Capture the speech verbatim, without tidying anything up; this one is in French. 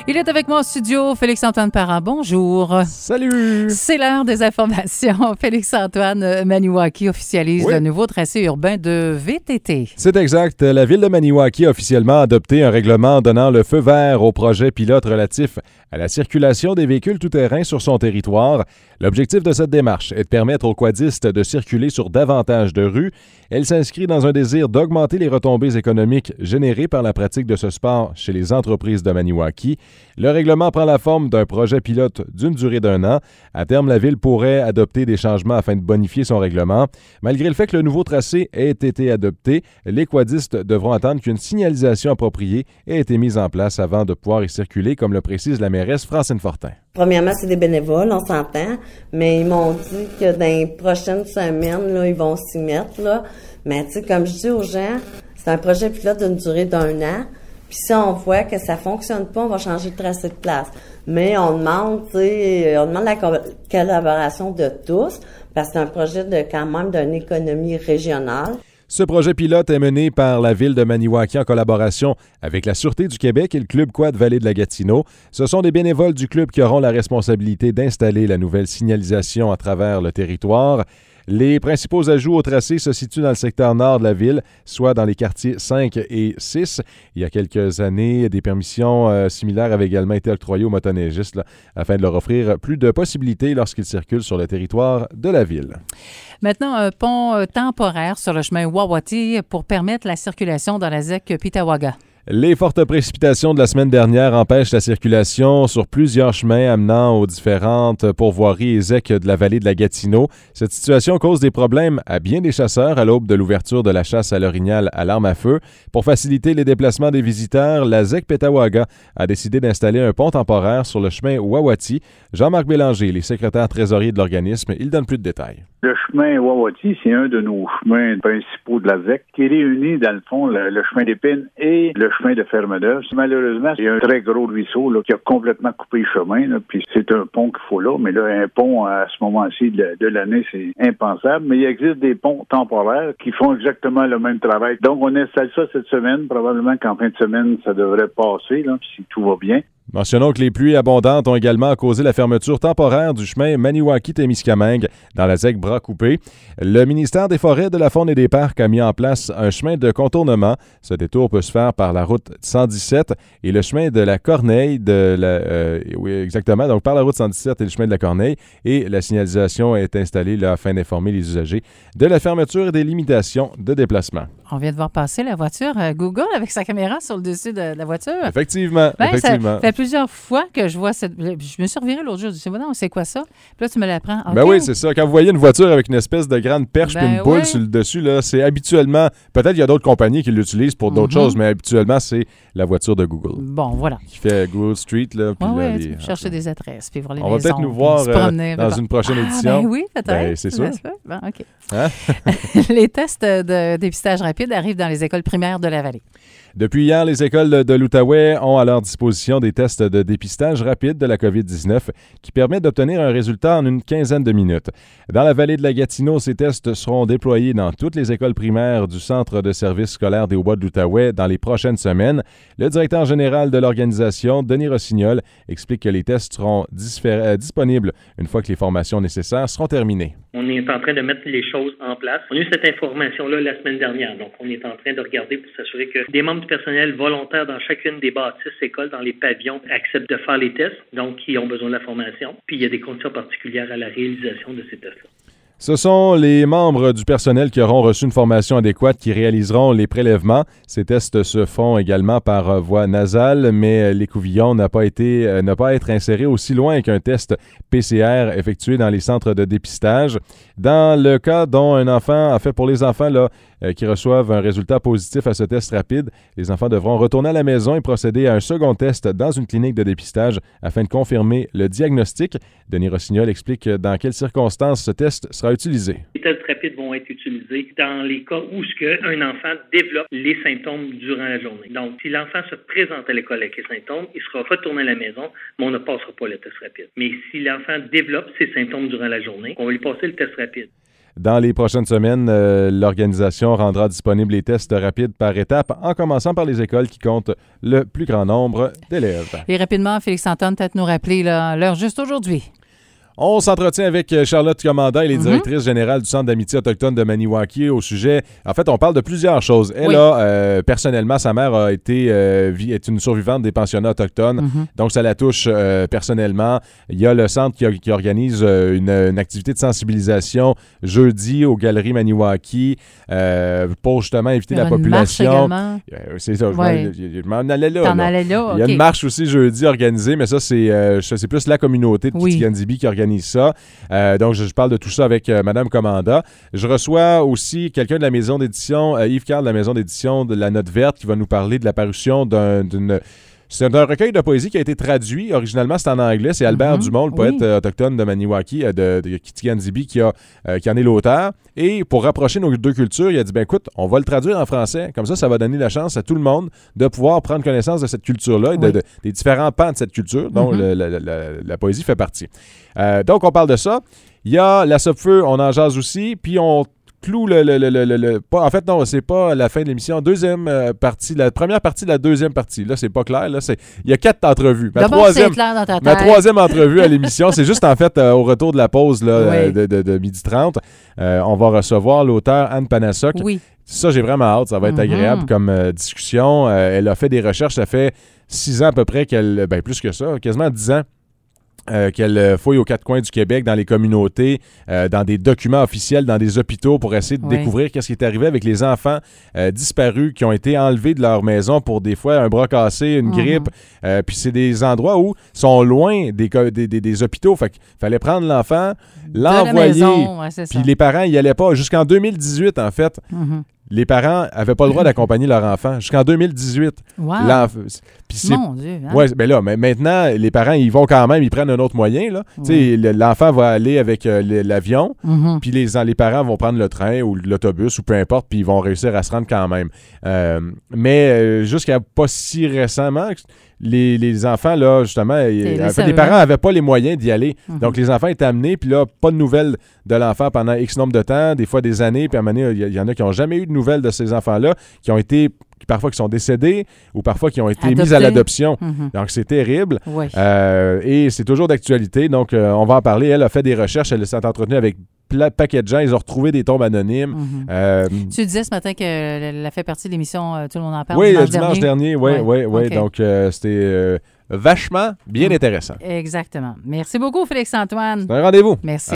Il est avec moi au studio, Félix-Antoine Parent. Bonjour. Salut. C'est l'heure des informations. Félix-Antoine, Maniwaki officialise oui. le nouveau tracé urbain de V T T. C'est exact. La ville de Maniwaki a officiellement adopté un règlement donnant le feu vert au projet pilote relatif à la circulation des véhicules tout-terrain sur son territoire. L'objectif de cette démarche est de permettre aux quadistes de circuler sur davantage de rues. Elle s'inscrit dans un désir d'augmenter les retombées économiques générées par la pratique de ce sport chez les entreprises de Maniwaki. Le règlement prend la forme d'un projet pilote d'une durée d'un an. À terme, la ville pourrait adopter des changements afin de bonifier son règlement. Malgré le fait que le nouveau tracé ait été adopté, les quadistes devront attendre qu'une signalisation appropriée ait été mise en place avant de pouvoir y circuler, comme le précise la mairesse Francine Fortin. Premièrement, c'est des bénévoles, on s'entend, mais ils m'ont dit que dans les prochaines semaines, là, ils vont s'y mettre, là. Mais tu sais, comme je dis aux gens, c'est un projet pilote d'une durée d'un an. Puis si on voit que ça fonctionne pas, on va changer de tracé de place. Mais on demande, tu sais, on demande la co- collaboration de tous, parce que c'est un projet de quand même d'une économie régionale. Ce projet pilote est mené par la ville de Maniwaki en collaboration avec la Sûreté du Québec et le Club Quad Vallée de la Gatineau. Ce sont des bénévoles du club qui auront la responsabilité d'installer la nouvelle signalisation à travers le territoire. Les principaux ajouts au tracé se situent dans le secteur nord de la ville, soit dans les quartiers cinq et six. Il y a quelques années, des permissions euh, similaires avaient également été octroyées aux motoneigistes là, afin de leur offrir plus de possibilités lorsqu'ils circulent sur le territoire de la ville. Maintenant, un pont temporaire sur le chemin Wawati pour permettre la circulation dans la Z E C Pitawaga. Les fortes précipitations de la semaine dernière empêchent la circulation sur plusieurs chemins amenant aux différentes pourvoiries et Z E C de la vallée de la Gatineau. Cette situation cause des problèmes à bien des chasseurs à l'aube de l'ouverture de la chasse à l'orignal à l'arme à feu. Pour faciliter les déplacements des visiteurs, la Z E C Pitawaga a décidé d'installer un pont temporaire sur le chemin Wawati. Jean-Marc Bélanger, les secrétaires trésoriers de l'organisme, il donne plus de détails. Le chemin Wawati, c'est un de nos chemins principaux de la Z E C qui réunit, dans le fond, le, le chemin d'Épine et le chemin de Ferme-Neuve. Malheureusement, il y a un très gros ruisseau là, qui a complètement coupé le chemin, là, puis c'est un pont qu'il faut là, mais là, un pont à ce moment-ci de, de l'année, c'est impensable. Mais il existe des ponts temporaires qui font exactement le même travail. Donc, on installe ça cette semaine. Probablement qu'en fin de semaine, ça devrait passer, là, si tout va bien. Mentionnons que les pluies abondantes ont également causé la fermeture temporaire du chemin Maniwaki-Témiscamingue dans la Z E C Bras-Coupé. Le ministère des Forêts, de la Faune et des Parcs a mis en place un chemin de contournement. Ce détour peut se faire par la route cent dix-sept et le chemin de la Corneille, de la, euh, oui, exactement, donc par la route cent dix-sept et le chemin de la Corneille. Et la signalisation est installée là, afin d'informer les usagers de la fermeture et des limitations de déplacement. On vient de voir passer la voiture euh, Google avec sa caméra sur le dessus de, de la voiture. Effectivement, ben, effectivement. Ça fait plusieurs fois que je vois cette... Je me suis revirée l'autre jour, je me suis dit, non, c'est quoi ça? Puis là, tu me l'apprends. Okay. Ben oui, c'est ça. Quand vous voyez une voiture avec une espèce de grande perche ben et une boule oui. sur le dessus, là, c'est habituellement... Peut-être qu'il y a d'autres compagnies qui l'utilisent pour d'autres mm-hmm. choses, mais habituellement, c'est la voiture de Google. Bon, voilà. Qui fait Google Street. Là, puis ouais, là, ouais, les... tu peux chercher des adresses, puis voir les On maisons. va peut-être nous voir euh, dans une prochaine ah, édition. Ben oui, peut-être. Ben, c'est sûr. Bon, OK. Hein? Les tests de dépistage rapide arrivent dans les écoles primaires de la vallée. Depuis hier, les écoles de, de l'Outaouais ont à leur disposition des tests de dépistage rapide de la covid dix-neuf qui permettent d'obtenir un résultat en une quinzaine de minutes. Dans la vallée de la Gatineau, ces tests seront déployés dans toutes les écoles primaires du Centre de services scolaires des Hauts-Bois de l'Outaouais dans les prochaines semaines. Le directeur général de l'organisation, Denis Rossignol, explique que les tests seront disfer- euh, disponibles une fois que les formations nécessaires seront terminées. On est en train de mettre les choses en place. On a eu cette information-là la semaine dernière, donc on est en train de regarder pour s'assurer que des membres du personnel volontaire dans chacune des bâtisses écoles, dans les pavillons, acceptent de faire les tests, donc qui ont besoin de la formation. Puis il y a des conditions particulières à la réalisation de ces tests-là. Ce sont les membres du personnel qui auront reçu une formation adéquate qui réaliseront les prélèvements. Ces tests se font également par voie nasale, mais l'écouvillon n'a pas été, n'a pas à être inséré aussi loin qu'un test P C R effectué dans les centres de dépistage. Dans le cas dont un enfant, en fait pour les enfants là, euh, qui reçoivent un résultat positif à ce test rapide, les enfants devront retourner à la maison et procéder à un second test dans une clinique de dépistage afin de confirmer le diagnostic. Denis Rossignol explique dans quelles circonstances ce test sera utilisé. Les tests rapides vont être utilisés dans les cas où ce que un enfant développe les symptômes durant la journée. Donc, si l'enfant se présente à l'école avec les symptômes, il sera retourné à la maison, mais on ne passera pas le test rapide. Mais si l'enfant développe ses symptômes durant la journée, on va lui passer le test rapide. Dans les prochaines semaines, euh, l'organisation rendra disponibles les tests rapides par étapes, en commençant par les écoles qui comptent le plus grand nombre d'élèves. Et rapidement, Félix-Antoine, peut-être nous rappeler là, l'heure juste aujourd'hui. On s'entretient avec Charlotte Commandant, elle est Mm-hmm. directrice générale du Centre d'amitié autochtone de Maniwaki au sujet. En fait, on parle de plusieurs choses. Elle Oui. a, euh, personnellement, sa mère a été euh, vie, est une survivante des pensionnats autochtones, Mm-hmm. donc ça la touche euh, personnellement. Il y a le centre qui, qui organise euh, une, une activité de sensibilisation jeudi aux Galeries Maniwaki euh, pour justement inviter Il y la aura une marche population. également. Euh, c'est ça, je Ouais. m'en- je- je m'en allais là. T'en là. allais là, Il y a OK. une marche aussi jeudi organisée, mais ça, c'est, euh, c'est plus la communauté de Oui. Kitigandibi qui organise ça. Euh, donc, je, je parle de tout ça avec euh, Mme Commanda. Je reçois aussi quelqu'un de la maison d'édition, euh, Yves Carl de la maison d'édition de La Note Verte, qui va nous parler de la parution d'un, d'une... C'est un recueil de poésie qui a été traduit. Originalement, c'est en anglais. C'est Albert Mm-hmm. Dumont, le poète Oui. euh, autochtone de Maniwaki, euh, de, de Kitigandibi, qui, a, euh, qui en est l'auteur. Et pour rapprocher nos deux cultures, il a dit, ben écoute, on va le traduire en français. Comme ça, ça va donner la chance à tout le monde de pouvoir prendre connaissance de cette culture-là et de, Oui. de- des différents pans de cette culture dont Mm-hmm. le- la, la- la- la poésie fait partie. Euh, donc, on parle de ça. Il y a la Sopfeu, on en jase aussi. Puis, on cloue le... le, le, le, le- le- pas, en fait, non, c'est pas la fin de l'émission. Deuxième euh, partie, la première partie de la deuxième partie. Là, c'est pas clair. Là, c'est, il y a quatre entrevues. Ma D'abord, troisième, c'est clair dans ta tête. ma troisième entrevue à l'émission, c'est juste en fait euh, au retour de la pause là, Oui. euh, de, de, de midi trente. Euh, on va recevoir l'auteur Anne Panassoc. Oui. Ça, j'ai vraiment hâte. Ça va être Mhm. agréable comme euh, discussion. Euh, elle a fait des recherches. Ça fait six ans à peu près qu'elle... Ben, plus que ça. Quasiment dix ans. Euh, qu'elle euh, fouille aux quatre coins du Québec, dans les communautés, euh, dans des documents officiels, dans des hôpitaux pour essayer de Oui. découvrir qu'est-ce qui est arrivé avec les enfants euh, disparus qui ont été enlevés de leur maison pour des fois un bras cassé, une Mhm. grippe. Euh, puis c'est des endroits où sont loin des, co- des, des- des hôpitaux. Fait qu'il fallait prendre l'enfant, De la l'envoyer. maison, ouais, c'est ça. Puis les parents n'y allaient pas. Jusqu'en deux mille dix-huit, en fait, Mhm. les parents n'avaient pas le droit d'accompagner leur enfant. Jusqu'en deux mille dix-huit. Wow. L'enf- Puis c'est Mon Dieu. Hein? ouais, ben là, mais maintenant, les parents, ils vont quand même, ils prennent un autre moyen. Là. Tu sais, Ouais. le- l'enfant va aller avec euh, le- l'avion, Mhm. puis les, les parents vont prendre le train ou l'autobus ou peu importe, puis ils vont réussir à se rendre quand même. Euh, mais euh, jusqu'à pas si récemment, les, les enfants, là, justement, ils- laissé en fait, à les eux-mêmes. parents n'avaient pas les moyens d'y aller. Mhm. Donc, les enfants étaient amenés, puis là, pas de nouvelles de l'enfant pendant X nombre de temps, des fois des années, puis à un moment donné, il y, il y en a qui n'ont jamais eu de nouvelles de ces enfants-là, qui ont été, qui parfois qui sont décédés, ou parfois qui ont été mis à Adoptés. l'adoption. Mhm. Donc, c'est terrible. Oui. Euh, et c'est toujours d'actualité. Donc, euh, on va en parler. Elle a fait des recherches. Elle s'est entretenue avec plein paquet de gens. Ils ont retrouvé des tombes anonymes. Mhm. Euh, Tu disais ce matin qu'elle a fait partie de l'émission euh, Tout le monde en parle. oui, dimanche le dimanche dernier. Oui, Ouais. oui, oui. OK. Donc, euh, c'était euh, vachement bien Mhm. intéressant. Exactement. Merci beaucoup, Félix-Antoine. C'est un rendez-vous. Merci.